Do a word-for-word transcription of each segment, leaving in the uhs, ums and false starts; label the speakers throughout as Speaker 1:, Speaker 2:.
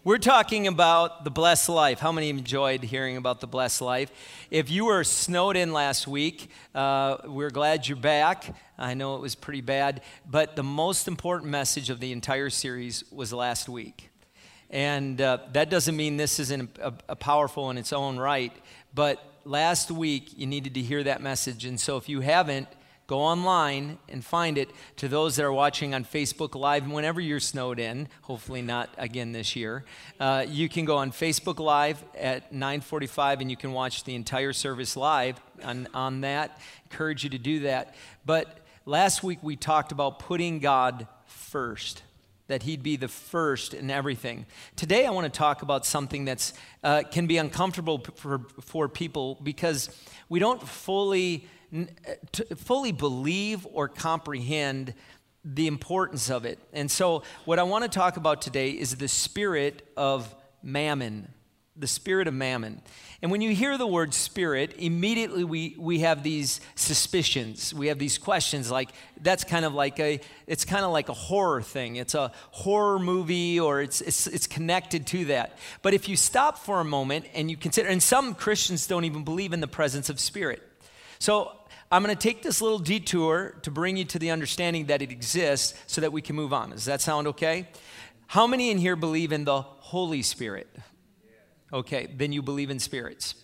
Speaker 1: We're talking about the blessed life. How many enjoyed hearing about the blessed life? If you were snowed in last week, uh, we're glad you're back. I know it was pretty bad, but the most important message of the entire series was last week. And uh, that doesn't mean this isn't a, a powerful in its own right, but last week you needed to hear that message. And so if you haven't, go online and find it. To those that are watching on Facebook Live, whenever you're snowed in, hopefully not again this year, uh, you can go on Facebook Live at nine forty-five and you can watch the entire service live on, on that. Encourage you to do that. But last week we talked about putting God first, that he'd be the first in everything. Today I want to talk about something that's uh, can be uncomfortable for, for people because we don't fully to fully believe or comprehend the importance of it. And so what I want to talk about today is the spirit of mammon, the spirit of mammon. And when you hear the word spirit, immediately we, we have these suspicions. We have these questions like, that's kind of like a, it's kind of like a horror thing. It's a horror movie or it's, it's, it's connected to that. But if you stop for a moment and you consider, and some Christians don't even believe in the presence of spirit. So I'm going to take this little detour to bring you to the understanding that it exists so that we can move on. Does that sound okay? How many in here believe in the Holy Spirit? Okay, then you believe in spirits.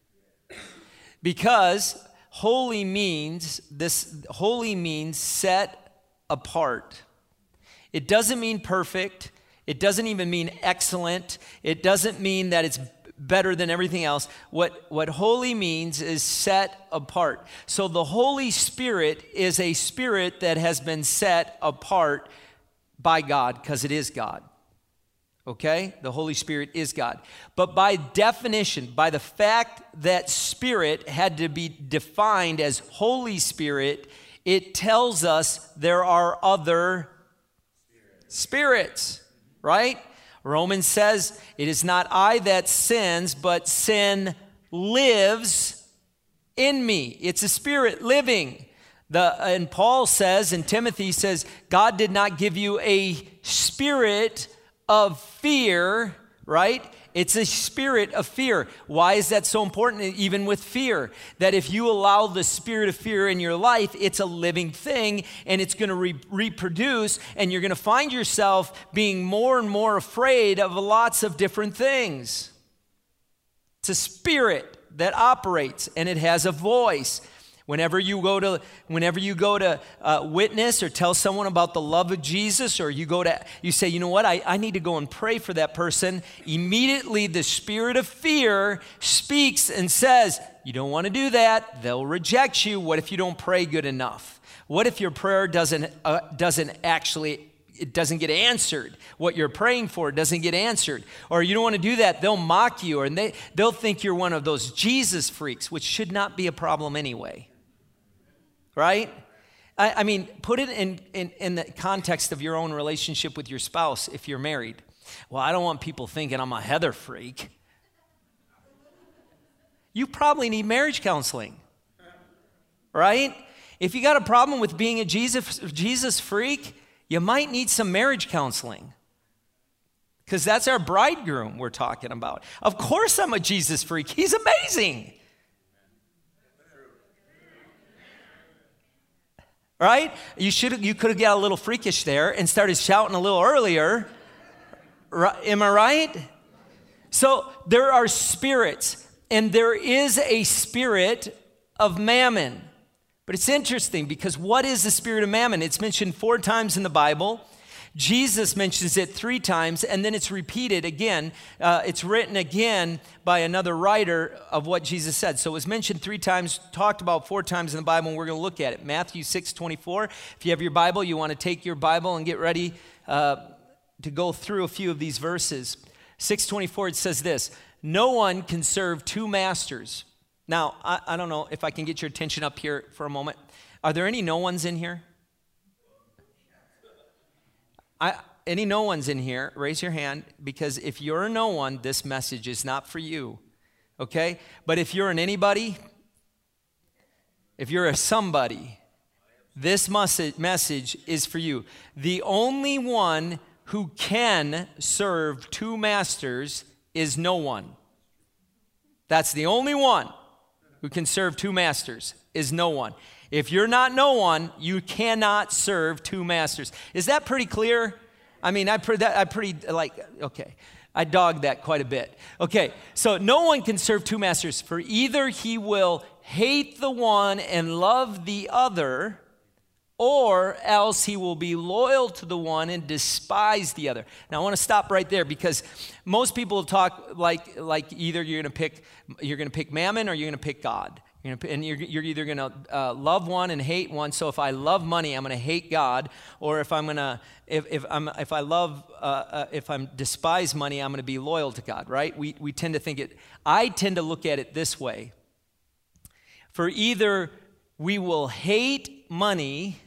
Speaker 1: Because holy means, this holy means set apart. It doesn't mean perfect. It doesn't even mean excellent. It doesn't mean that it's better than everything else. What, what holy means is set apart. So the Holy Spirit is a spirit that has been set apart by God because it is God. Okay? The Holy Spirit is God. But by definition, by the fact that spirit had to be defined as Holy Spirit, it tells us there are other spirits, right? Romans says, it is not I that sins, but sin lives in me. It's a spirit living. The, and Paul says, and Timothy says, God did not give you a spirit of fear, right? It's a spirit of fear. Why is that so important, even with fear? That if you allow the spirit of fear in your life, it's a living thing, and it's going to re- reproduce, and you're going to find yourself being more and more afraid of lots of different things. It's a spirit that operates, and it has a voice. Whenever you go to, whenever you go to uh, witness or tell someone about the love of Jesus, or you go to, you say, you know what, I, I need to go and pray for that person. Immediately, the spirit of fear speaks and says, you don't want to do that. They'll reject you. What if you don't pray good enough? What if your prayer doesn't uh, doesn't actually it doesn't get answered? What you're praying for doesn't get answered. Or you don't want to do that, they'll mock you, or they they'll think you're one of those Jesus freaks, which should not be a problem anyway. Right? I, I mean, put it in, in, in the context of your own relationship with your spouse if you're married. Well, I don't want people thinking I'm a Heather freak. You probably need marriage counseling. Right? If you got a problem with being a Jesus, Jesus freak, you might need some marriage counseling. Because that's our bridegroom we're talking about. Of course I'm a Jesus freak. He's amazing. Right? You should you could have got a little freakish there and started shouting a little earlier. Right? Am I right? So there are spirits, and there is a spirit of mammon. But it's interesting because what is the spirit of mammon? It's mentioned four times in the Bible. Jesus mentions it three times, and then it's repeated again. Uh, it's written again by another writer of what Jesus said. So it was mentioned three times, talked about four times in the Bible, and we're going to look at it. Matthew six twenty-four. If you have your Bible, you want to take your Bible and get ready uh, to go through a few of these verses. six twenty-four, it says this, no one can serve two masters. Now, I, I don't know if I can get your attention up here for a moment. Are there any no ones in here? I, any no ones in here, raise your hand, because if you're a no one, this message is not for you, okay? But if you're an anybody, if you're a somebody, this message is for you. The only one who can serve two masters is no one. That's the only one who can serve two masters is no one. If you're not no one, you cannot serve two masters. Is that pretty clear? I mean, I pretty, I pretty like, okay. I dogged that quite a bit. Okay, so no one can serve two masters, for either he will hate the one and love the other, or else he will be loyal to the one and despise the other. Now I want to stop right there, because most people talk like like either you're going to pick you're going to pick mammon or you're going to pick God. You're gonna, and you're, you're either going to uh, love one and hate one. So if I love money, I'm going to hate God. Or if I'm going to, if if I'm if I love, uh, uh, if I'm despise money, I'm going to be loyal to God. Right? We we tend to think it. I tend to look at it this way. For either we will hate money.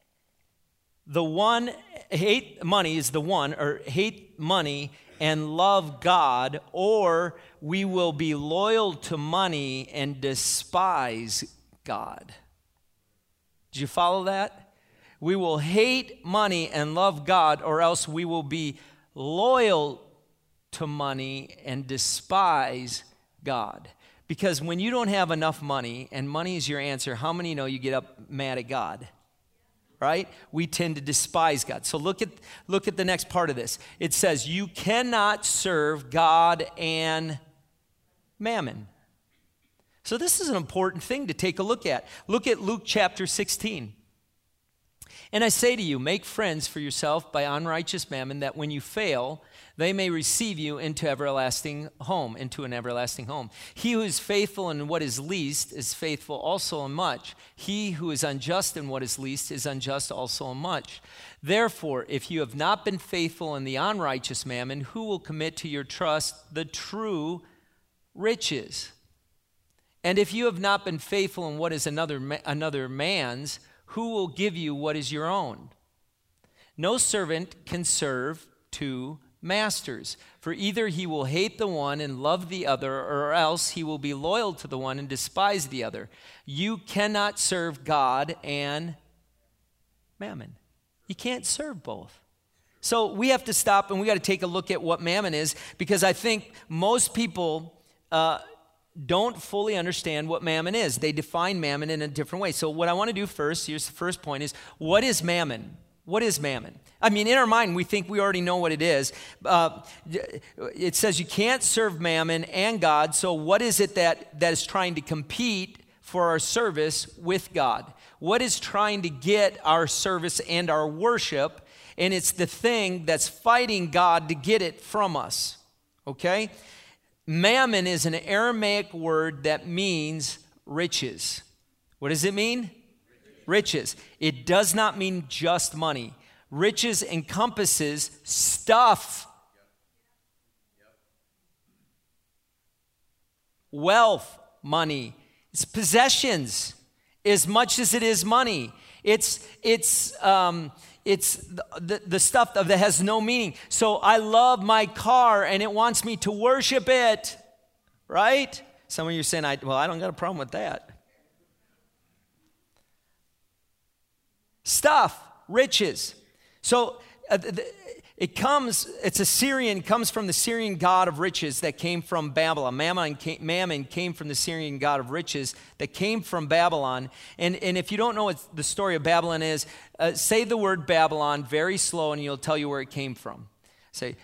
Speaker 1: The one hate money is the one, or hate money and love God, or we will be loyal to money and despise God. Did you follow that? We will hate money and love God, or else we will be loyal to money and despise God. Because when you don't have enough money, and money is your answer, how many know you get up mad at God? Right? We tend to despise God. So look at look at the next part of this. It says, you cannot serve God and mammon. So this is an important thing to take a look at. Look at Luke chapter sixteen. And I say to you, make friends for yourself by unrighteous mammon, that when you fail, they may receive you into everlasting home, into an everlasting home. He who is faithful in what is least is faithful also in much. He who is unjust in what is least is unjust also in much. Therefore, if you have not been faithful in the unrighteous mammon, who will commit to your trust the true riches? And if you have not been faithful in what is another another man's, who will give you what is your own? No servant can serve two masters, for either he will hate the one and love the other, or else he will be loyal to the one and despise the other. You cannot serve God and mammon. You can't serve both. So we have to stop and we got to take a look at what mammon is, because I think most people uh, don't fully understand what mammon is. They define mammon in a different way. So what I want to do first, here's the first point, is what is mammon? What is mammon? I mean, in our mind, we think we already know what it is. Uh, it says you can't serve mammon and God. So what is it that, that is trying to compete for our service with God? What is trying to get our service and our worship? And it's the thing that's fighting God to get it from us. Okay? Mammon is an Aramaic word that means riches. What does it mean? Riches. It does not mean just money. Riches encompasses stuff, wealth, money. It's possessions as much as it is money. It's it's um, it's the, the, the stuff that has no meaning. So I love my car and it wants me to worship it, right? Some of you are saying, I, well, I don't got a problem with that. Stuff, riches. So uh, the, it comes, it's a Syrian, comes from the Syrian god of riches that came from Babylon. Mammon came, Mammon came from the Syrian god of riches that came from Babylon. And, and if you don't know what the story of Babylon is, uh, say the word Babylon very slow and you'll tell you where it came from. Say,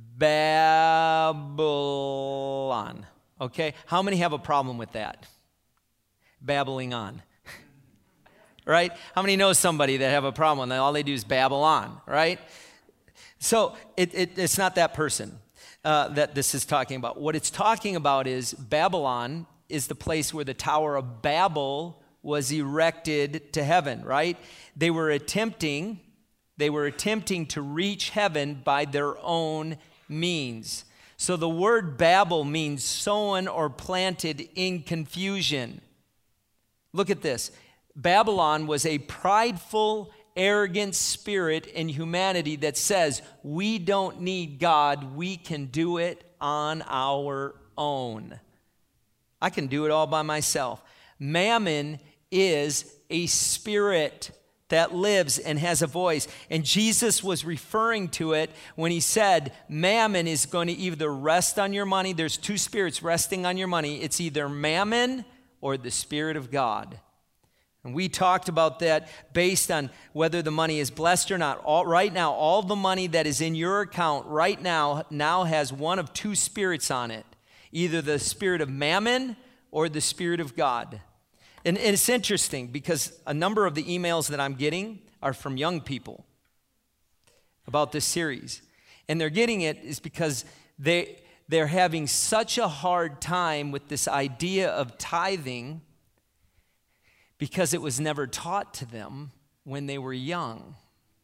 Speaker 1: Babylon. Okay? How many have a problem with that? Babbling on. Right? How many know somebody that have a problem and all they do is babble on, right? So it, it, it's not that person uh, that this is talking about. What it's talking about is Babylon is the place where the Tower of Babel was erected to heaven, right? They were attempting, they were attempting to reach heaven by their own means. So the word Babel means sown or planted in confusion. Look at this. Babylon was a prideful, arrogant spirit in humanity that says, we don't need God, we can do it on our own. I can do it all by myself. Mammon is a spirit that lives and has a voice. And Jesus was referring to it when he said, mammon is going to either rest on your money. There's two spirits resting on your money. It's either mammon or the Spirit of God. And we talked about that based on whether the money is blessed or not. All, right now, all the money that is in your account right now now has one of two spirits on it. Either the spirit of mammon or the Spirit of God. And, and it's interesting because a number of the emails that I'm getting are from young people about this series. And they're getting it is because they, they're having such a hard time with this idea of tithing because it was never taught to them when they were young.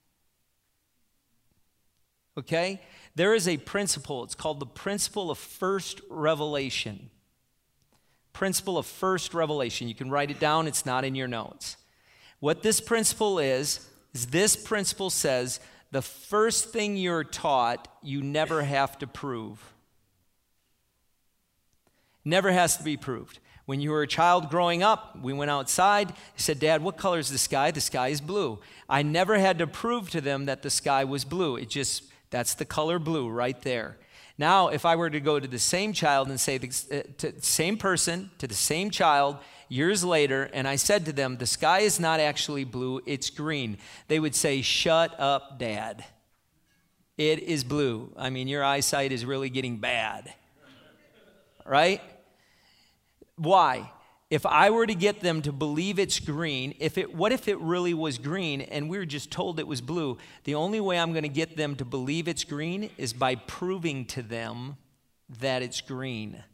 Speaker 1: Okay? There is a principle. It's called the principle of first revelation. Principle of first revelation. You can write it down. It's not in your notes. What this principle is, is this principle says the first thing you're taught, you never have to prove. Never has to be proved. When you were a child growing up, we went outside. I said, Dad, what color is the sky? The sky is blue. I never had to prove to them that the sky was blue. It just, that's the color blue right there. Now, if I were to go to the same child and say, the uh, to the same person, to the same child, years later, and I said to them, the sky is not actually blue, it's green. They would say, shut up, Dad. It is blue. I mean, your eyesight is really getting bad. Right? Why? If I were to get them to believe it's green, if it, what if it really was green and we were just told it was blue? The only way I'm going to get them to believe it's green is by proving to them that it's green.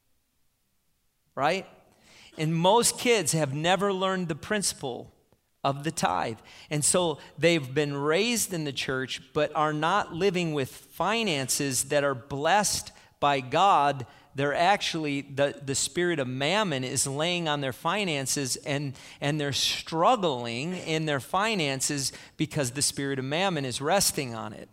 Speaker 1: Right? And most kids have never learned the principle of the tithe. And so they've been raised in the church but are not living with finances that are blessed by God. They're actually, the, the spirit of mammon is laying on their finances, and, and they're struggling in their finances because the spirit of mammon is resting on it.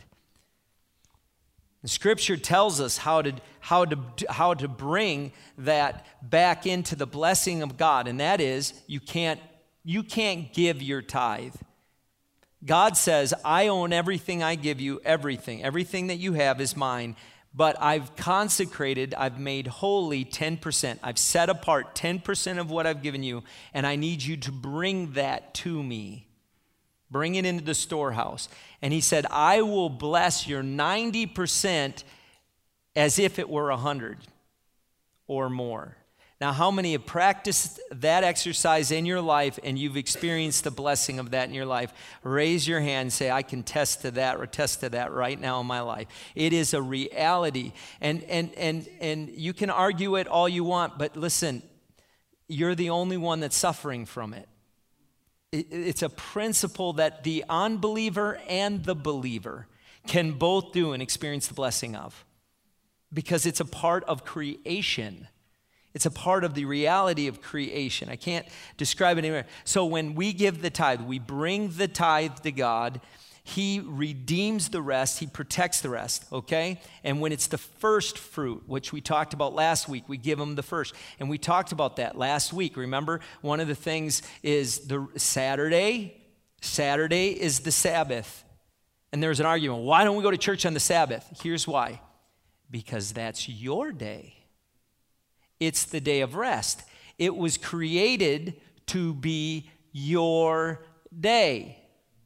Speaker 1: The Scripture tells us how to, how to, how to bring that back into the blessing of God, and that is you can't, you can't give your tithe. God says, I own everything I give you, everything. Everything that you have is mine. But I've consecrated, I've made holy ten percent. I've set apart ten percent of what I've given you, and I need you to bring that to me. Bring it into the storehouse. And he said, I will bless your ninety percent as if it were one hundred or more. Now, how many have practiced that exercise in your life and you've experienced the blessing of that in your life? Raise your hand and say, I can test to that or attest to that right now in my life. It is a reality. And, and, and, and you can argue it all you want, but listen, you're the only one that's suffering from it. it it's a principle that the unbeliever and the believer can both do and experience the blessing of, because it's a part of creation. It's a part of the reality of creation. I can't describe it anywhere. So when we give the tithe, we bring the tithe to God. He redeems the rest. He protects the rest, okay? And when it's the first fruit, which we talked about last week, we give him the first. And we talked about that last week. Remember, one of the things is the Saturday. Saturday is the Sabbath. And there's an argument. Why don't we go to church on the Sabbath? Here's why. Because that's your day. It's the day of rest. It was created to be your day.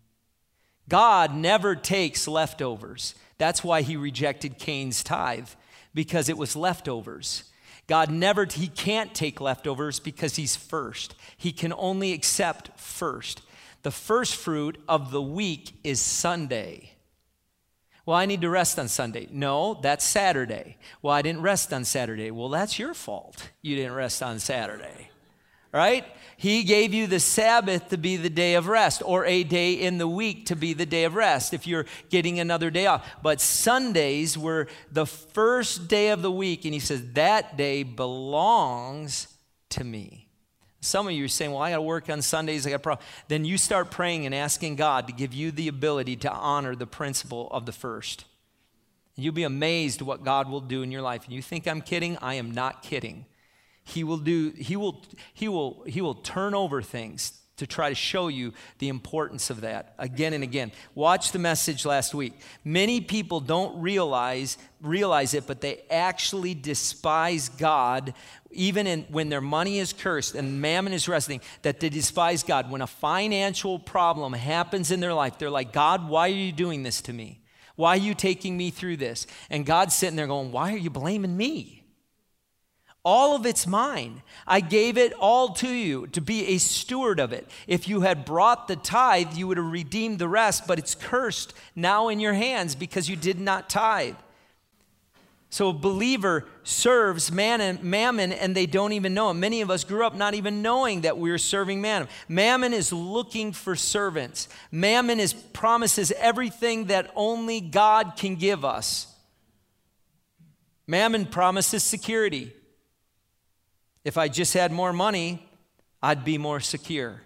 Speaker 1: God never takes leftovers. That's why he rejected Cain's tithe, because it was leftovers. God never, he can't take leftovers because he's first. He can only accept first. The first fruit of the week is Sunday. Well, I need to rest on Sunday. No, that's Saturday. Well, I didn't rest on Saturday. Well, that's your fault. You didn't rest on Saturday, right? He gave you the Sabbath to be the day of rest, or a day in the week to be the day of rest if you're getting another day off. But Sundays were the first day of the week, and he says, that day belongs to me. Some of you are saying, well, I got to work on Sundays. I got problem. Then you start praying and asking God to give you the ability to honor the principle of the first. And you'll be amazed what God will do in your life. And you think I'm kidding? I am not kidding. He will do, he will, he will, he will turn over things to try to show you the importance of that again and again. Watch the message last week. Many people don't realize realize it, but they actually despise God, even in, when their money is cursed and mammon is resting, that they despise God. When a financial problem happens in their life, they're like, God, why are you doing this to me? Why are you taking me through this? And God's sitting there going, why are you blaming me? All of it's mine. I gave it all to you to be a steward of it. If you had brought the tithe, you would have redeemed the rest, but it's cursed now in your hands because you did not tithe. So a believer serves mammon and they don't even know it. Many of us grew up not even knowing that we were serving mammon. Mammon is looking for servants. Mammon is promises everything that only God can give us. Mammon promises security. If I just had more money, I'd be more secure.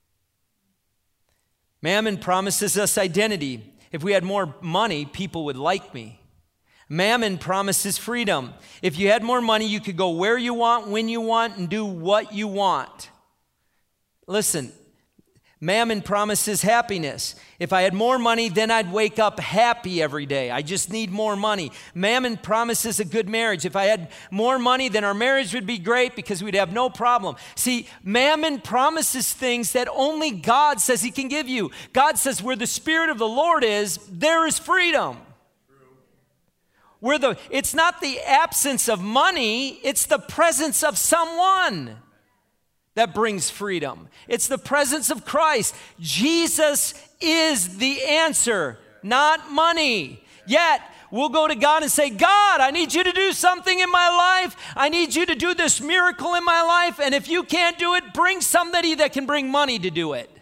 Speaker 1: Mammon promises us identity. If we had more money, people would like me. Mammon promises freedom. If you had more money, you could go where you want, when you want, and do what you want. Listen, mammon promises happiness. If I had more money, then I'd wake up happy every day. I just need more money. Mammon promises a good marriage. If I had more money, then our marriage would be great because we'd have no problem. See, mammon promises things that only God says he can give you. God says where the Spirit of the Lord is, there is freedom. Where the, it's not the absence of money, it's the presence of someone that brings freedom. It's the presence of Christ. Jesus is the answer, not money. Yet, we'll go to God and say, God, I need you to do something in my life. I need you to do this miracle in my life. And if you can't do it, bring somebody that can bring money to do it.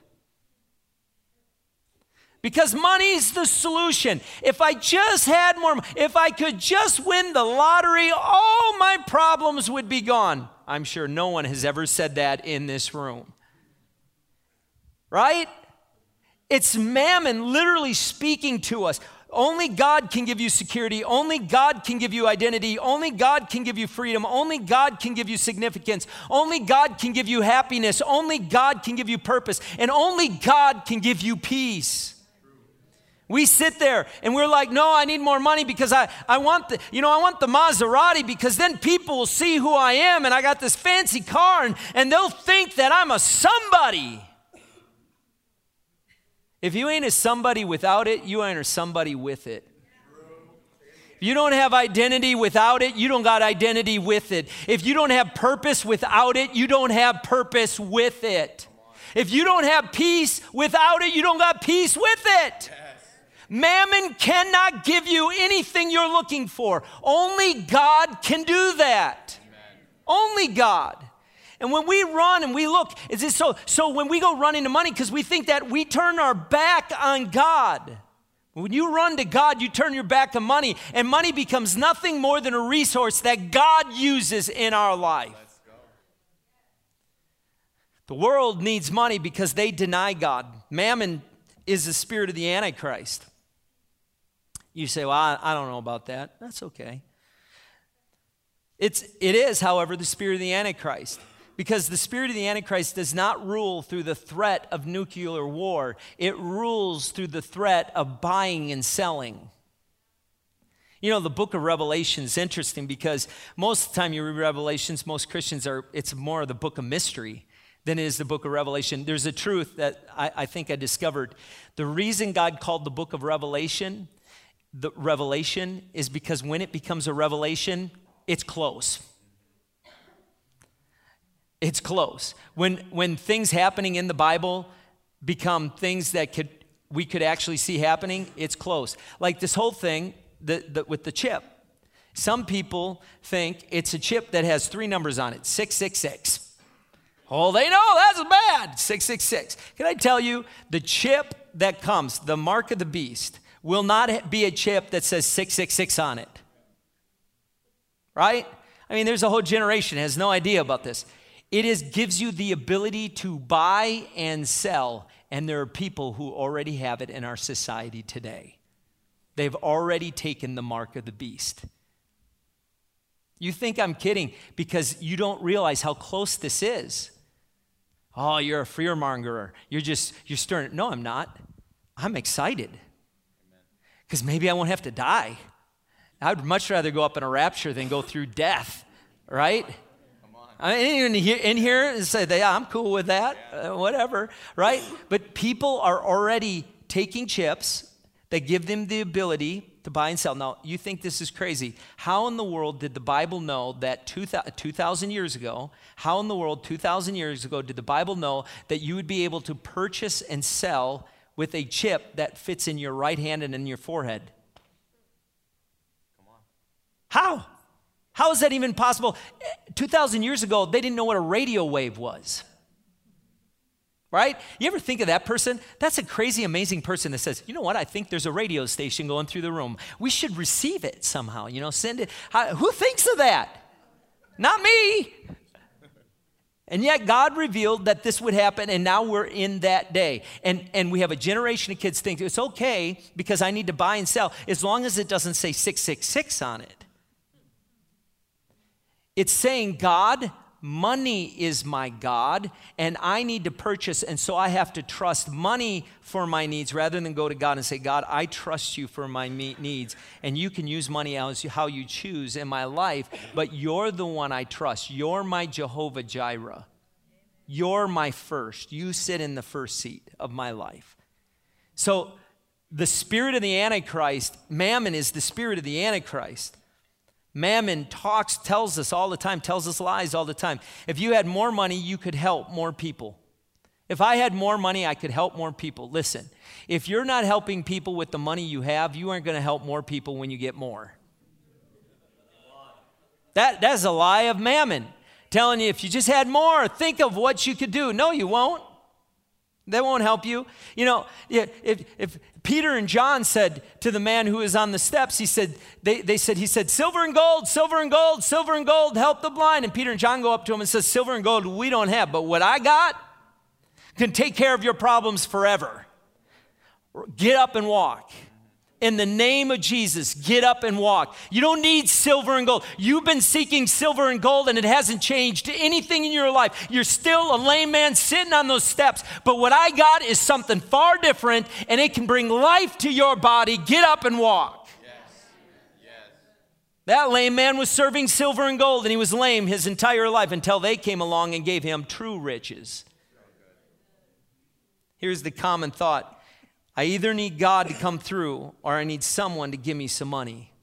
Speaker 1: Because money's the solution. If I just had more, if I could just win the lottery, all my problems would be gone. I'm sure no one has ever said that in this room. Right? It's mammon literally speaking to us. Only God can give you security. Only God can give you identity. Only God can give you freedom. Only God can give you significance. Only God can give you happiness. Only God can give you purpose. And only God can give you peace. We sit there and we're like, no, I need more money because I, I want the, you know, I want the Maserati because then people will see who I am and I got this fancy car and, and they'll think that I'm a somebody. If you ain't a somebody without it, you ain't a somebody with it. If you don't have identity without it, you don't got identity with it. If you don't have purpose without it, you don't have purpose with it. If you don't have peace without it, you don't got peace with it. Mammon cannot give you anything you're looking for. Only God can do that. Amen. Only God. And when we run and we look, is this so? So when we go run into money, because we think that we turn our back on God. When you run to God, you turn your back on money, and money becomes nothing more than a resource that God uses in our life. Let's go. The world needs money because they deny God. Mammon is the spirit of the Antichrist. You say, well, I, I don't know about that. That's okay. It's, it is, however, the spirit of the Antichrist. Because the spirit of the Antichrist does not rule through the threat of nuclear war. It rules through the threat of buying and selling. You know, the book of Revelation is interesting because most of the time you read Revelations, most Christians are, it's more of the book of mystery than it is the book of Revelation. There's a truth that I, I think I discovered. The reason God called the book of Revelation the revelation is because when it becomes a revelation, it's close. It's close. When when things happening in the Bible become things that could we could actually see happening, it's close. Like this whole thing the, the, with the chip. Some people think it's a chip that has three numbers on it, six six six. Oh, they know that's bad, six six six. Can I tell you, the chip that comes, the mark of the beast, will not be a chip that says six six six on it. Right? I mean, there's a whole generation that has no idea about this. It is gives you the ability to buy and sell, and there are people who already have it in our society today. They've already taken the mark of the beast. You think I'm kidding because you don't realize how close this is. Oh, you're a fearmonger. You're just, you're stirring. No, I'm not. I'm excited. Because maybe I won't have to die. I would much rather go up in a rapture than go through death, right? I mean, in here and say, yeah, I'm cool with that, uh, whatever, right? But people are already taking chips that give them the ability to buy and sell. Now, you think this is crazy. How in the world did the Bible know that two thousand years ago, how in the world two thousand years ago did the Bible know that you would be able to purchase and sell with a chip that fits in your right hand and in your forehead? Come on. How? How is that even possible? two thousand years ago, they didn't know what a radio wave was. Right? You ever think of that person? That's a crazy, amazing person that says, you know what, I think there's a radio station going through the room. We should receive it somehow, you know, send it. How, who thinks of that? Not me. And yet God revealed that this would happen, and now we're in that day. And, and we have a generation of kids think it's okay because I need to buy and sell as long as it doesn't say six six six on it. It's saying, God, money is my God, and I need to purchase, and so I have to trust money for my needs rather than go to God and say, God, I trust you for my needs, and you can use money as how you choose in my life, but you're the one I trust. You're my Jehovah Jireh. You're my first. You sit in the first seat of my life. So the spirit of the Antichrist, Mammon is the spirit of the Antichrist. Mammon talks, tells us all the time, tells us lies all the time. If you had more money, you could help more people. If I had more money, I could help more people. Listen, if you're not helping people with the money you have, you aren't going to help more people when you get more. That, that's a lie of Mammon, telling you if you just had more, think of what you could do. No, you won't. That won't help you. You know, if, if Peter and John said to the man who was on the steps, he said, they, they said, he said, silver and gold, silver and gold, silver and gold, help the blind. And Peter and John go up to him and says, silver and gold we don't have, but what I got can take care of your problems forever. Get up and walk. In the name of Jesus, get up and walk. You don't need silver and gold. You've been seeking silver and gold and it hasn't changed anything in your life. You're still a lame man sitting on those steps. But what I got is something far different, and it can bring life to your body. Get up and walk. Yes. Yes. That lame man was serving silver and gold, and he was lame his entire life until they came along and gave him true riches. Here's the common thought. I either need God to come through or I need someone to give me some money.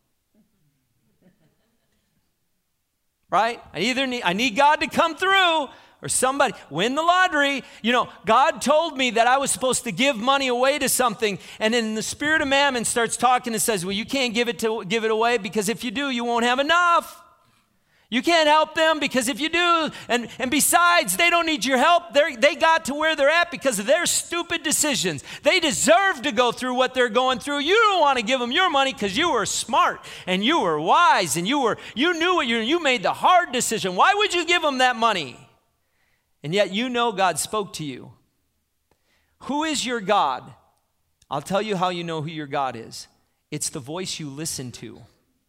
Speaker 1: Right? I either need, I need God to come through or somebody. Win the lottery. You know, God told me that I was supposed to give money away to something, and then the spirit of Mammon starts talking and says, well, you can't give it to give it away because if you do, you won't have enough. You can't help them because if you do, and, and besides, they don't need your help. They're, they got to where they're at because of their stupid decisions. They deserve to go through what they're going through. You don't want to give them your money because you were smart and you were wise and you were you knew what you you made the hard decision. Why would you give them that money? And yet you know God spoke to you. Who is your God? I'll tell you how you know who your God is. It's the voice you listen to.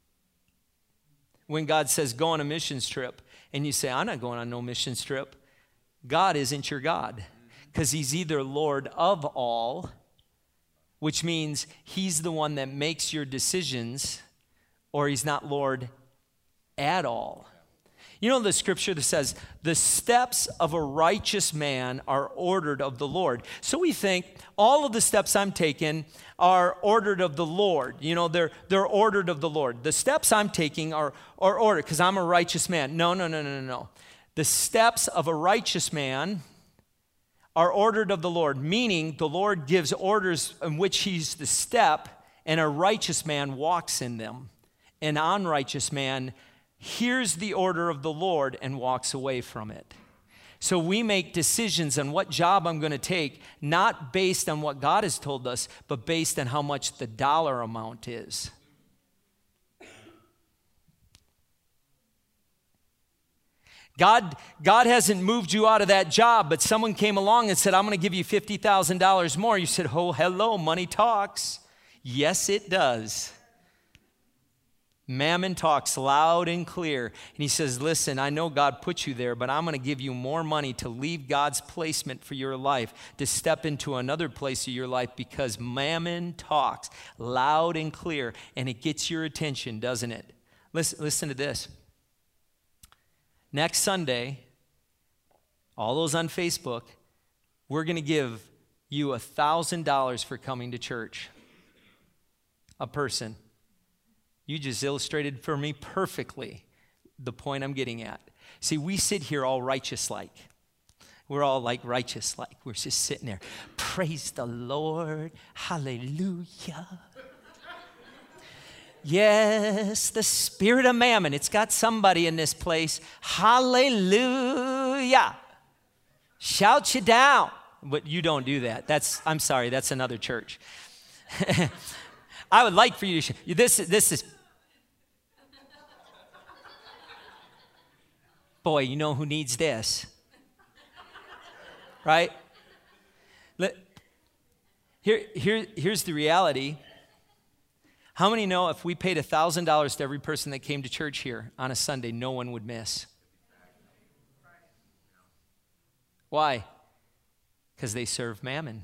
Speaker 1: When God says, go on a missions trip, and you say, I'm not going on no missions trip, God isn't your God. Because he's either Lord of all, which means he's the one that makes your decisions, or he's not Lord at all. You know the scripture that says, the steps of a righteous man are ordered of the Lord. So we think all of the steps I'm taking are ordered of the Lord. You know, they're they're ordered of the Lord. The steps I'm taking are, are ordered because I'm a righteous man. No, no, no, no, no, no. The steps of a righteous man are ordered of the Lord, meaning the Lord gives orders in which he's the step, and a righteous man walks in them. An unrighteous man hears the order of the Lord and walks away from it. So we make decisions on what job I'm going to take, not based on what God has told us, but based on how much the dollar amount is. God, God hasn't moved you out of that job, but someone came along and said, I'm going to give you fifty thousand dollars more. You said, oh, hello, money talks. Yes, it does. Mammon talks loud and clear, and he says, listen, I know God put you there, but I'm going to give you more money to leave God's placement for your life, to step into another place of your life, because mammon talks loud and clear, and it gets your attention, doesn't it? Listen, listen to this. Next Sunday, all those on Facebook, we're going to give you one thousand dollars for coming to church. A person. You just illustrated for me perfectly the point I'm getting at. See, we sit here all righteous-like. We're all like righteous-like. We're just sitting there. Praise the Lord. Hallelujah. Yes, the spirit of mammon. It's got somebody in this place. Hallelujah. Shout you down. But you don't do that. That's, I'm sorry, that's another church. I would like for you to, sh- this, this is, boy, you know who needs this, right? Let, here, here, here's the reality. How many know if we paid one thousand dollars to every person that came to church here on a Sunday, no one would miss? Why? Because they serve mammon.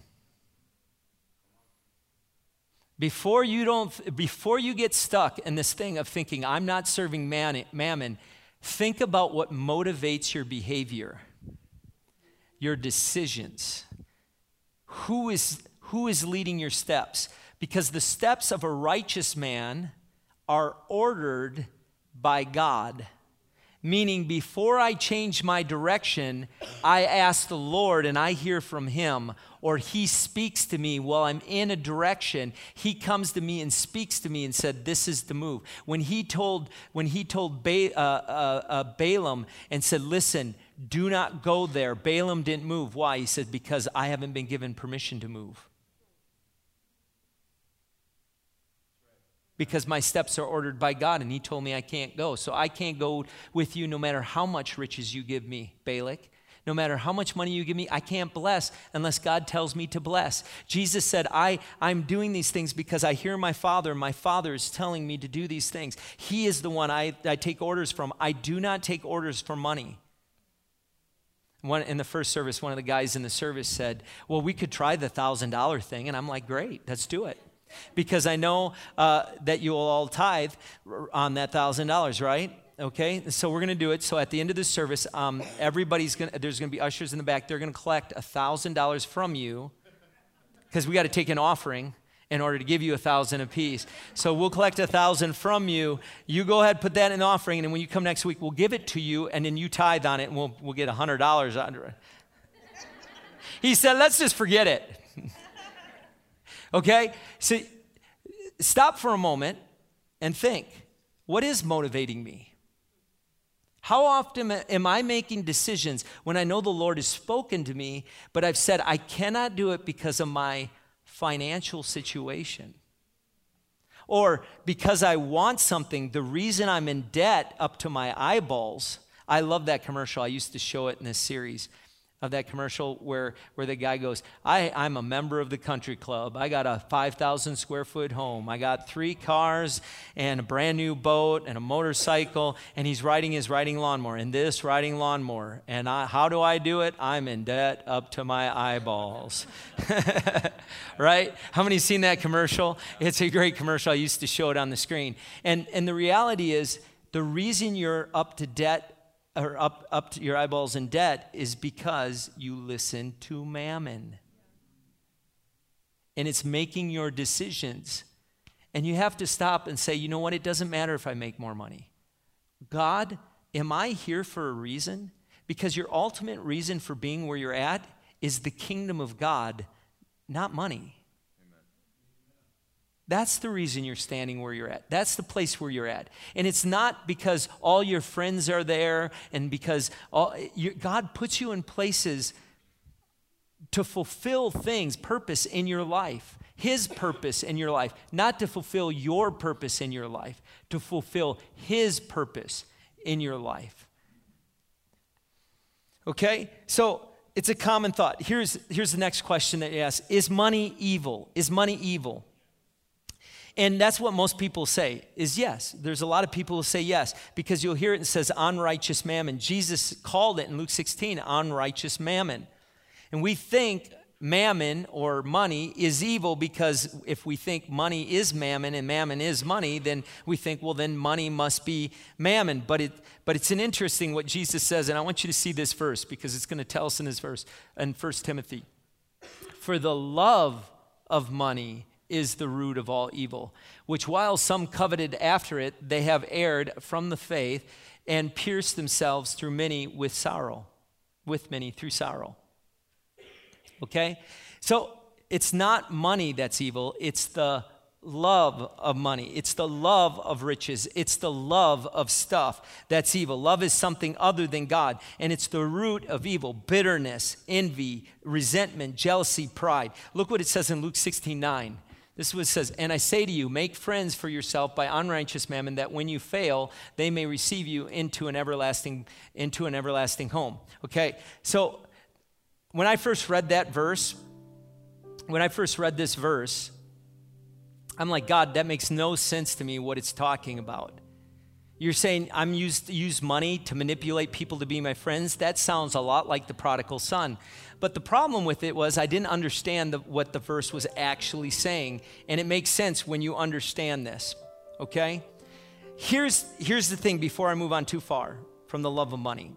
Speaker 1: Before you don't, before you get stuck in this thing of thinking, I'm not serving man, mammon, think about what motivates your behavior, your decisions. Who is, who is leading your steps? Because the steps of a righteous man are ordered by God. Meaning, before I change my direction, I ask the Lord and I hear from him, or he speaks to me while I'm in a direction. He comes to me and speaks to me and said, this is the move. When he told, when he told ba- uh, uh, uh, Balaam and said, listen, do not go there, Balaam didn't move. Why? He said, because I haven't been given permission to move. Because my steps are ordered by God, and he told me I can't go. So I can't go with you no matter how much riches you give me, Balak. No matter how much money you give me, I can't bless unless God tells me to bless. Jesus said, I, I'm doing these things because I hear my Father. My Father is telling me to do these things. He is the one I, I take orders from. I do not take orders for money. One, in the first service, one of the guys in the service said, well, we could try the one thousand dollars thing. And I'm like, great, let's do it. Because I know uh, that you will all tithe on that one thousand dollars, right? Okay, so we're going to do it. So at the end of this service, um, everybody's going to, there's going to be ushers in the back. They're going to collect one thousand dollars from you because we got to take an offering in order to give you one thousand dollars apiece. So we'll collect one thousand dollars from you. You go ahead, put that in the offering, and then when you come next week, we'll give it to you, and then you tithe on it, and we'll, we'll get one hundred dollars under it. He said, let's just forget it. Okay? So stop for a moment and think, what is motivating me? How often am I making decisions when I know the Lord has spoken to me, but I've said I cannot do it because of my financial situation? Or because I want something, the reason I'm in debt up to my eyeballs. I love that commercial. I used to show it in this series. Of that commercial where, where the guy goes, I, I'm a member of the country club. I got a five thousand square foot home. I got three cars and a brand new boat and a motorcycle. And he's riding his riding lawnmower and this riding lawnmower. And I, how do I do it? I'm in debt up to my eyeballs. Right? How many have seen that commercial? It's a great commercial. I used to show it on the screen. And, and the reality is, the reason you're up to debt or up, up to your eyeballs in debt is because you listen to mammon. And it's making your decisions. And you have to stop and say, you know what? It doesn't matter if I make more money. God, am I here for a reason? Because your ultimate reason for being where you're at is the kingdom of God, not money. That's the reason you're standing where you're at. That's the place where you're at. And it's not because all your friends are there and because all, you, God puts you in places to fulfill things, purpose in your life, His purpose in your life, not to fulfill your purpose in your life, to fulfill His purpose in your life. Okay? So it's a common thought. Here's, here's the next question that you ask. Is money evil? Is money evil? And that's what most people say is yes. There's a lot of people who say yes because you'll hear it and it says unrighteous mammon. Jesus called it in Luke sixteen unrighteous mammon. And we think mammon or money is evil because if we think money is mammon and mammon is money, then we think, well, then money must be mammon. But it, but it's an interesting what Jesus says, and I want you to see this verse because it's going to tell us in this verse in First Timothy. For the love of money is the root of all evil, which while some coveted after it, they have erred from the faith and pierced themselves through many with sorrow, with many through sorrow. Okay? So it's not money that's evil. It's the love of money. It's the love of riches. It's the love of stuff that's evil. Love is something other than God, and it's the root of evil. Bitterness, envy, resentment, jealousy, pride. Look what it says in Luke sixteen nine. This is what it says, and I say to you, make friends for yourself by unrighteous mammon, that when you fail, they may receive you into an everlasting, into an everlasting home. Okay, so when I first read that verse, when I first read this verse, I'm like, God, that makes no sense to me what it's talking about. You're saying I'm used to use money to manipulate people to be my friends? That sounds a lot like the prodigal son. But the problem with it was I didn't understand the, what the verse was actually saying. And it makes sense when you understand this, okay? Here's, here's the thing before I move on too far from the love of money.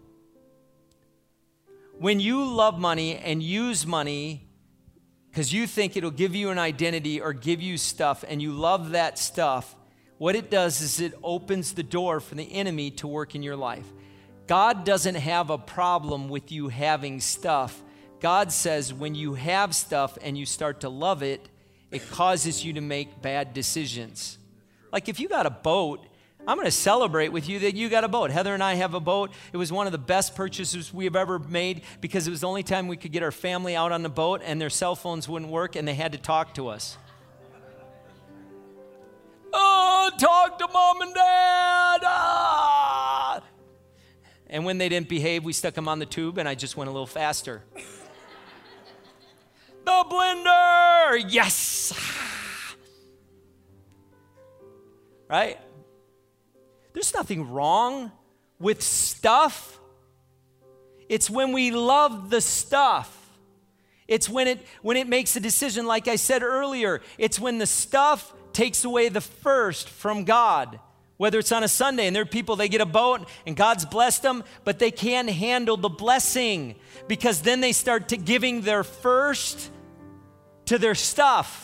Speaker 1: When you love money and use money because you think it'll give you an identity or give you stuff and you love that stuff, what it does is it opens the door for the enemy to work in your life. God doesn't have a problem with you having stuff. God says when you have stuff and you start to love it, it causes you to make bad decisions. Like if you got a boat, I'm going to celebrate with you that you got a boat. Heather and I have a boat. It was one of the best purchases we have ever made because it was the only time we could get our family out on the boat and their cell phones wouldn't work and they had to talk to us. Oh, talk to mom and dad. Ah. And when they didn't behave, we stuck them on the tube and I just went a little faster. The blender. Yes. Right? There's nothing wrong with stuff. It's when we love the stuff. It's when it when it makes a decision, like I said earlier. It's when the stuff takes away the first from God. Whether it's on a Sunday and there are people, they get a boat and God's blessed them, but they can't handle the blessing because then they start to giving their first to their stuff.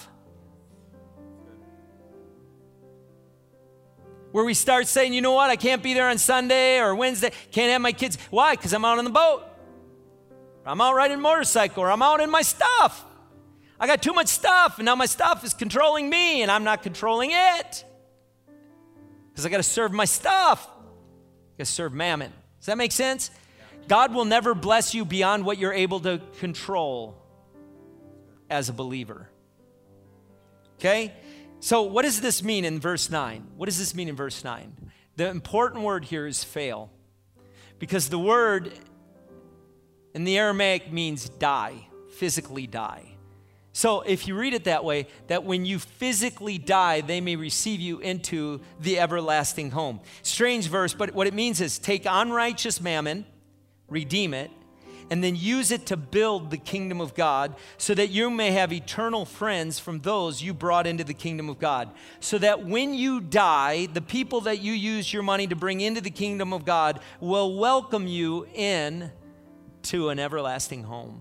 Speaker 1: Where we start saying, you know what, I can't be there on Sunday or Wednesday, can't have my kids. Why? Because I'm out on the boat. I'm out riding a motorcycle or I'm out in my stuff. I got too much stuff and now my stuff is controlling me and I'm not controlling it. Because I got to serve my stuff. I got to serve mammon. Does that make sense? God will never bless you beyond what you're able to control as a believer. Okay? So what does this mean in verse nine? What does this mean in verse nine? The important word here is fail. Because the word in the Aramaic means die, physically die. So if you read it that way, that when you physically die, they may receive you into the everlasting home. Strange verse, but what it means is take unrighteous mammon, redeem it, and then use it to build the kingdom of God so that you may have eternal friends from those you brought into the kingdom of God. So that when you die, the people that you use your money to bring into the kingdom of God will welcome you in to an everlasting home.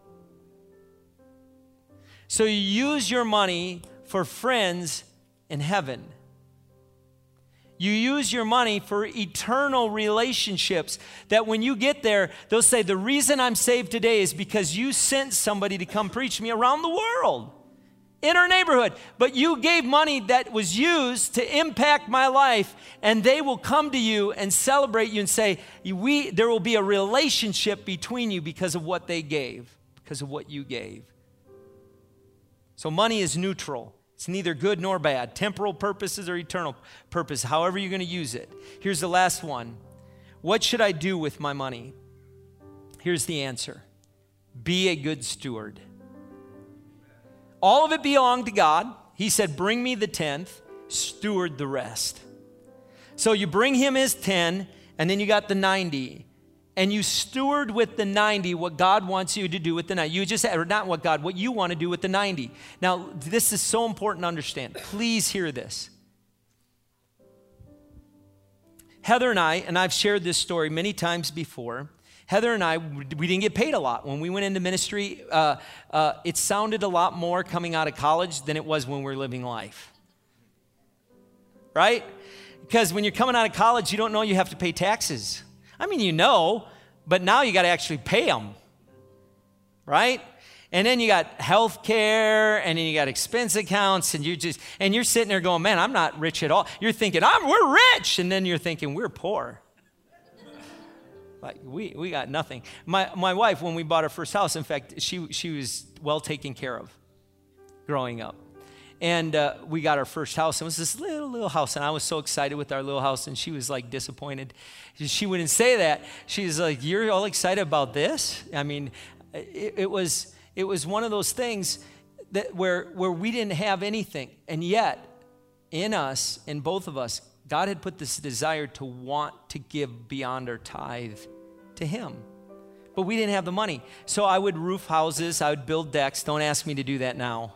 Speaker 1: So you use your money for friends in heaven. You use your money for eternal relationships that when you get there, they'll say, the reason I'm saved today is because you sent somebody to come preach to me around the world, in our neighborhood. But you gave money that was used to impact my life, and they will come to you and celebrate you and say, we, there will be a relationship between you because of what they gave, because of what you gave. So money is neutral. It's neither good nor bad, temporal purposes or eternal purpose, however you're going to use it. Here's the last one. What should I do with my money? Here's the answer. Be a good steward. All of it belonged to God. He said, bring me the tenth, steward the rest. So you bring him his ten, and then you got the ninety. And you steward with the ninety what God wants you to do with the ninety. You just, or not what God, what you want to do with the ninety. Now, this is so important to understand. Please hear this. Heather and I, and I've shared this story many times before, Heather and I, we didn't get paid a lot. When we went into ministry, uh, uh, it sounded a lot more coming out of college than it was when we were living life. Right? Because when you're coming out of college, you don't know you have to pay taxes. I mean, you know, but now you got to actually pay them, right? And then you got health care, and then you got expense accounts, and you're just, and you're sitting there going, man, I'm not rich at all. You're thinking, I'm, we're rich, and then you're thinking, we're poor. Like, we, we got nothing. My, my wife, when we bought our first house, in fact, she, she was well taken care of growing up. And uh, we got our first house. It was this little, little house. And I was so excited with our little house. And she was like disappointed. She wouldn't say that. She's like, you're all excited about this? I mean, it, it was it was one of those things that where, where we didn't have anything. And yet, in us, in both of us, God had put this desire to want to give beyond our tithe to him. But we didn't have the money. So I would roof houses. I would build decks. Don't ask me to do that now.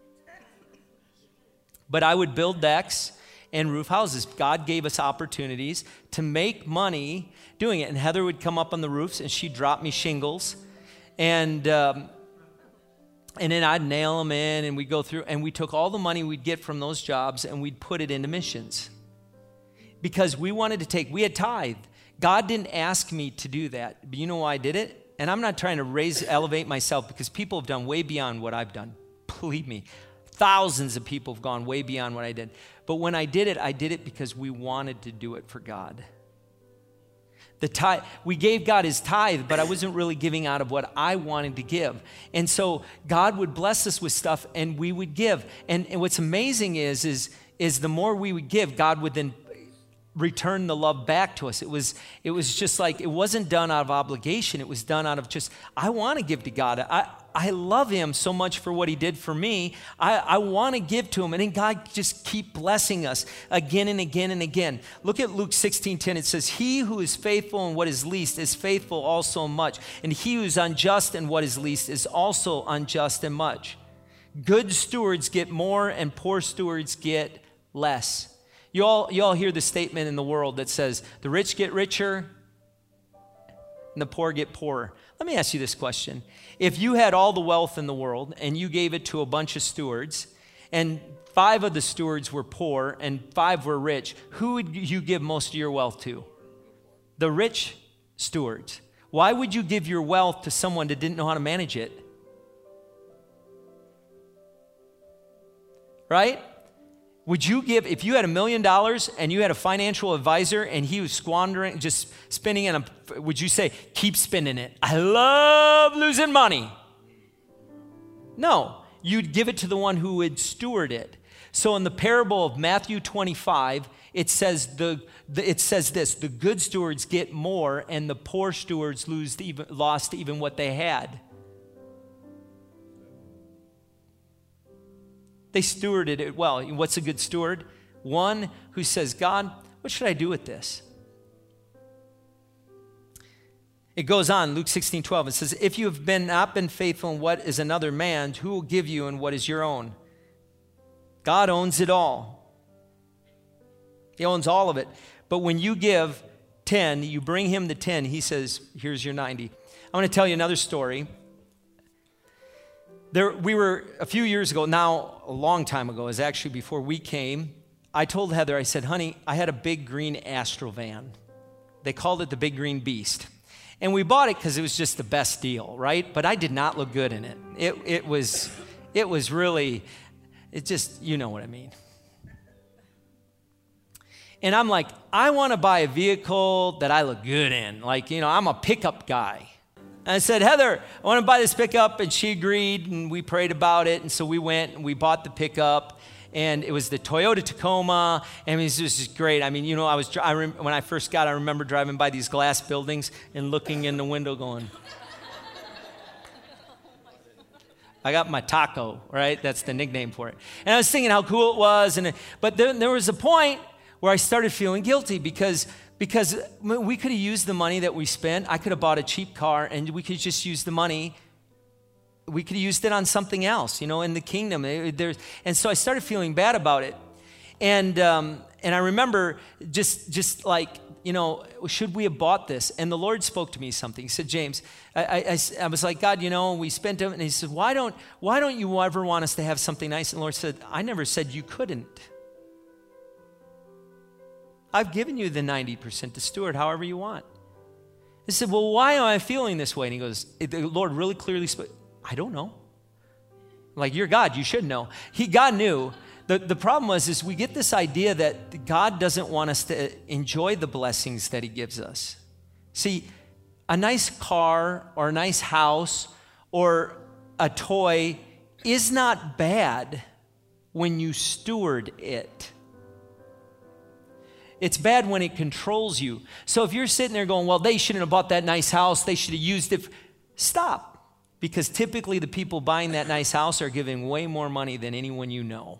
Speaker 1: But I would build decks and roof houses. God gave us opportunities to make money doing it. And Heather would come up on the roofs, and she'd drop me shingles. And um, and then I'd nail them in, and we'd go through. And we took all the money we'd get from those jobs, and we'd put it into missions. Because we wanted to take, we had tithed. God didn't ask me to do that. But you know why I did it? And I'm not trying to raise, elevate myself, because people have done way beyond what I've done. Believe me. Thousands of people have gone way beyond what I did. But when I did it, I did it because we wanted to do it for God. The tithe, we gave God his tithe, but I wasn't really giving out of what I wanted to give. And so God would bless us with stuff, and we would give. And, and what's amazing is, is, is the more we would give, God would then return the love back to us. It was, it was just like, it wasn't done out of obligation. It was done out of just, I want to give to God. I, I love him so much for what he did for me. I, I want to give to him. And then God just keep blessing us again and again and again. Look at Luke sixteen ten. It says, he who is faithful in what is least is faithful also in much. And he who is unjust in what is least is also unjust in much. Good stewards get more, and poor stewards get less. You all, you all hear the statement in the world that says, the rich get richer and the poor get poorer. Let me ask you this question. If you had all the wealth in the world and you gave it to a bunch of stewards, and five of the stewards were poor and five were rich, who would you give most of your wealth to? The rich stewards. Why would you give your wealth to someone that didn't know how to manage it? Right? Would you give, if you had a million dollars and you had a financial advisor and he was squandering, just spending it, would you say, keep spending it? I love losing money. No, you'd give it to the one who would steward it. So in the parable of Matthew twenty-five, it says the, the it says this, the good stewards get more and the poor stewards lose even, lost even what they had. They stewarded it well. What's a good steward? One who says, God, what should I do with this? It goes on, Luke sixteen twelve. It says, if you have been not been faithful in what is another man's, who will give you in what is your own? God owns it all. He owns all of it. But when you give ten, you bring him the ten, he says, here's your ninety. I want to tell you another story. There, we were, a few years ago, now a long time ago, it was actually before we came, I told Heather, I said, honey, I had a big green Astro van. They called it the Big Green Beast. And we bought it because it was just the best deal, right? But I did not look good in it. It, it was, it was really, it just, you know what I mean. And I'm like, I want to buy a vehicle that I look good in. Like, you know, I'm a pickup guy. And I said, Heather, I want to buy this pickup. And she agreed, and we prayed about it. And so we went and we bought the pickup. And it was the Toyota Tacoma. And it was just great. I mean, you know, I was I rem, when I first got, I remember driving by these glass buildings and looking in the window going, I got my taco, right? That's the nickname for it. And I was thinking how cool it was. And but then there was a point where I started feeling guilty because, because we could have used the money that we spent. I could have bought a cheap car and we could just use the money. We could have used it on something else, you know, in the kingdom. There's, and so I started feeling bad about it. And um, and I remember just just like, you know, should we have bought this? And the Lord spoke to me something. He said, James, I, I, I was like, God, you know, we spent it. And he said, why don't, why don't you ever want us to have something nice? And the Lord said, I never said you couldn't. I've given you the ninety percent to steward however you want. He said, well, why am I feeling this way? And he goes, the Lord really clearly spoke. I don't know. Like, you're God, you should know. He, God knew. The, the problem was is we get this idea that God doesn't want us to enjoy the blessings that he gives us. See, a nice car or a nice house or a toy is not bad when you steward it. It's bad when it controls you. So if you're sitting there going, well, they shouldn't have bought that nice house, they should have used it. Stop. Because typically the people buying that nice house are giving way more money than anyone you know.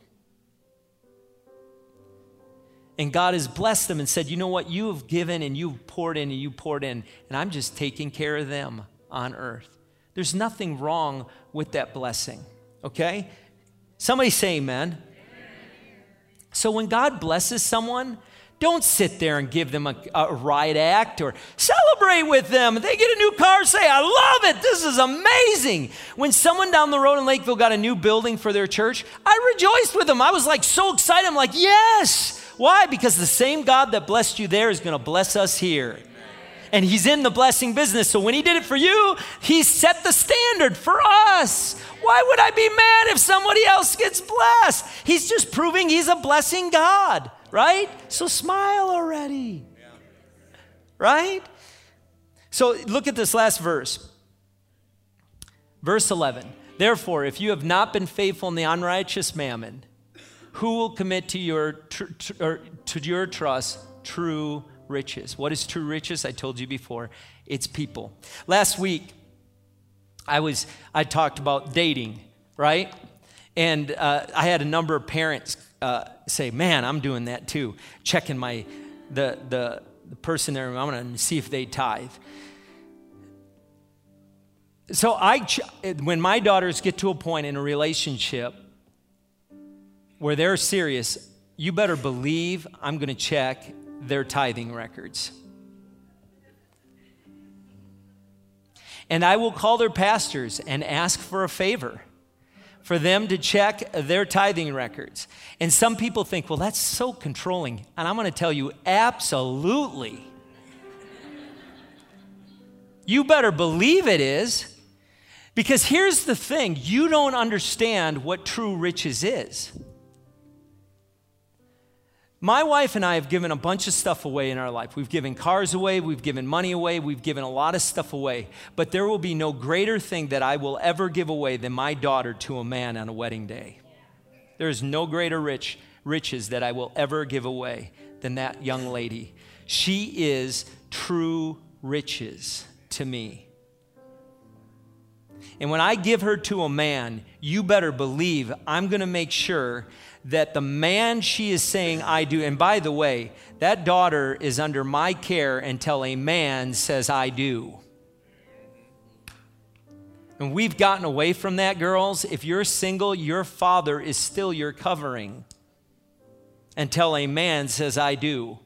Speaker 1: And God has blessed them and said, you know what, you have given and you've poured in and you poured in, and I'm just taking care of them on earth. There's nothing wrong with that blessing, okay? Somebody say amen. Amen. So when God blesses someone, don't sit there and give them a, a riot act or celebrate with them. If they get a new car, say, I love it. This is amazing. When someone down the road in Lakeville got a new building for their church, I rejoiced with them. I was like so excited. I'm like, yes. Why? Because the same God that blessed you there is going to bless us here. And he's in the blessing business. So when he did it for you, he set the standard for us. Why would I be mad if somebody else gets blessed? He's just proving he's a blessing God, right? So smile already, right? So look at this last verse. Verse eleven. Therefore, if you have not been faithful in the unrighteous mammon, who will commit to your tr- tr- or to your trust true riches? What is true riches? I told you before. It's people. Last week, I was I talked about dating, right? And uh, I had a number of parents uh, say, "Man, I'm doing that too." Checking my the the, the person there. I'm going to see if they tithe. So I, ch- when my daughters get to a point in a relationship where they're serious, you better believe I'm going to check their tithing records. And I will call their pastors and ask for a favor for them to check their tithing records. And some people think, well, that's so controlling. And I'm going to tell you, absolutely. You better believe it is. Because here's the thing, you don't understand what true riches is. My wife and I have given a bunch of stuff away in our life. We've given cars away, we've given money away, we've given a lot of stuff away. But there will be no greater thing that I will ever give away than my daughter to a man on a wedding day. There is no greater rich riches that I will ever give away than that young lady. She is true riches to me. And when I give her to a man, you better believe I'm going to make sure that the man she is saying I do, and by the way, that daughter is under my care until a man says I do. And we've gotten away from that, girls. If you're single, your father is still your covering until a man says I do.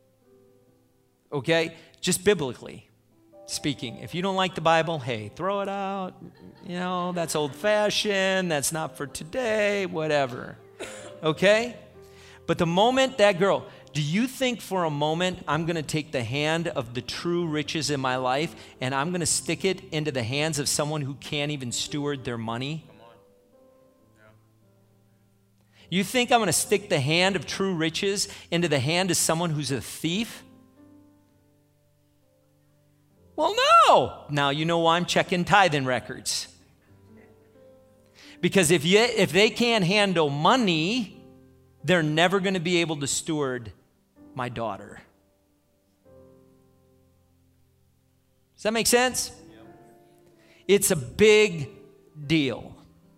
Speaker 1: Okay? Just biblically speaking. If you don't like the Bible, hey, throw it out. You know, that's old-fashioned. That's not for today, whatever. Okay? But the moment that girl, do you think for a moment I'm going to take the hand of the true riches in my life and I'm going to stick it into the hands of someone who can't even steward their money? Come on. Yeah. You think I'm going to stick the hand of true riches into the hand of someone who's a thief? Well, no. Now you know why I'm checking tithing records. Because if you, if they can't handle money, they're never going to be able to steward my daughter. Does that make sense? Yep. It's a big deal.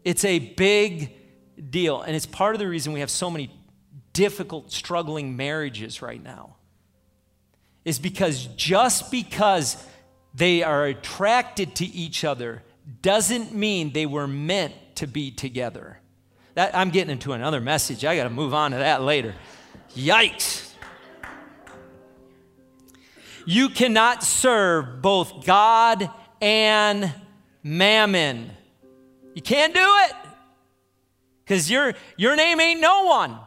Speaker 1: It's a big deal. And it's part of the reason we have so many difficult, struggling marriages right now. Is because just because they are attracted to each other doesn't mean they were meant to be together. That, I'm getting into another message. I got to move on to that later. Yikes. You cannot serve both God and mammon. You can't do it because your, your name ain't no one.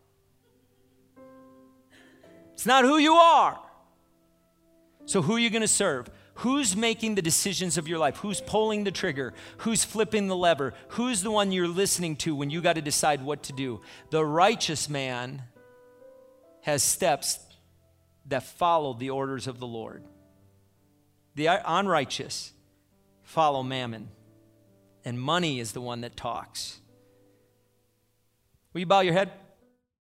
Speaker 1: It's not who you are. So who are you going to serve? Who's making the decisions of your life? Who's pulling the trigger? Who's flipping the lever? Who's the one you're listening to when you got to decide what to do? The righteous man has steps that follow the orders of the Lord. The unrighteous follow mammon, and money is the one that talks. Will you bow your head?